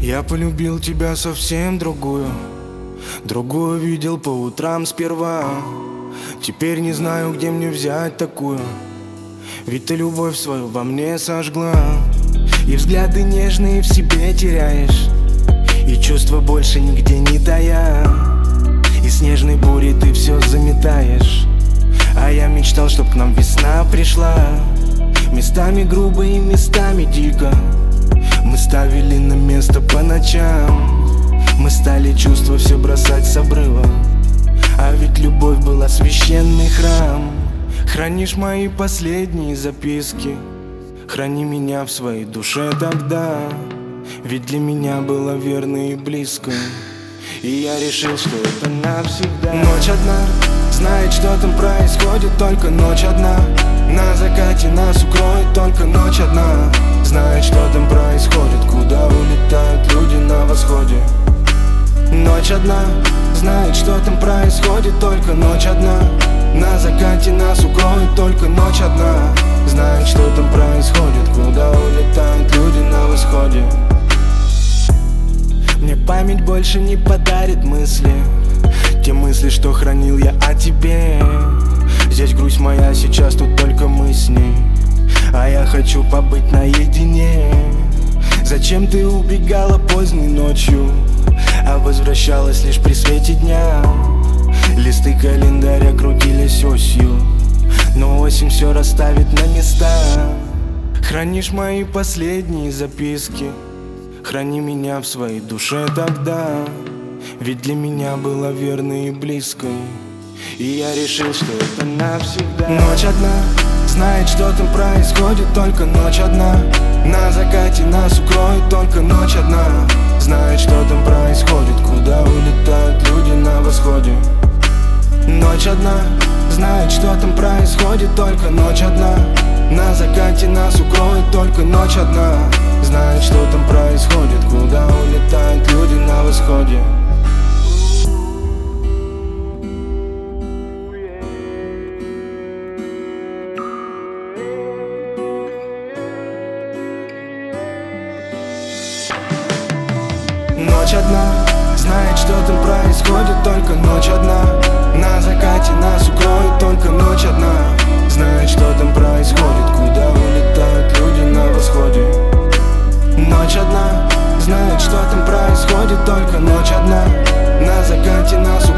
Я полюбил тебя совсем другую, другую видел по утрам сперва. Теперь не знаю, где мне взять такую, ведь ты любовь свою во мне сожгла. И взгляды нежные в себе теряешь, и чувства больше нигде не тая. И снежной бурей ты все заметаешь, а я мечтал, чтоб к нам весна пришла. Местами грубо и местами дико мы ставили на место по ночам. Мы стали чувства все бросать с обрыва, а ведь любовь была священный храм. Хранишь мои последние записки, храни меня в своей душе тогда, ведь для меня было верно и близко, и я решил, что это навсегда. Ночь одна, знает, что там происходит, только ночь одна. На закате нас укроет только ночь одна. Знает, что там происходит, куда улетают люди на восходе. Ночь одна, знает, что там происходит, только ночь одна. На закате нас укроет только ночь одна. Знает, что там происходит, куда улетают люди на восходе. Мне память больше не подарит мысли, те мысли, что хранил я о тебе. Здесь грусть моя, сейчас тут только мы с ней, а я хочу побыть наедине. Зачем ты убегала поздней ночью, а возвращалась лишь при свете дня? Листы календаря крутились осью, но осень все расставит на места. Хранишь мои последние записки, храни меня в своей душе тогда, ведь для меня было верно и близкой, и я решил, что это навсегда. Ночь одна, знает, что там происходит, только ночь одна. На закате нас укроет только ночь одна. Знает, что там происходит, куда улетают люди на восходе. Ночь одна, знает, что там происходит, только ночь одна. На закате нас укроет только ночь одна. Знает, что там происходит, куда улетают люди на восходе. Ночь одна, знает, что там происходит, только ночь одна. На закате нас укроет только ночь одна. Знает, что там происходит, куда улетают люди на восходе. Ночь одна, знает, что там происходит, только ночь одна. На закате нас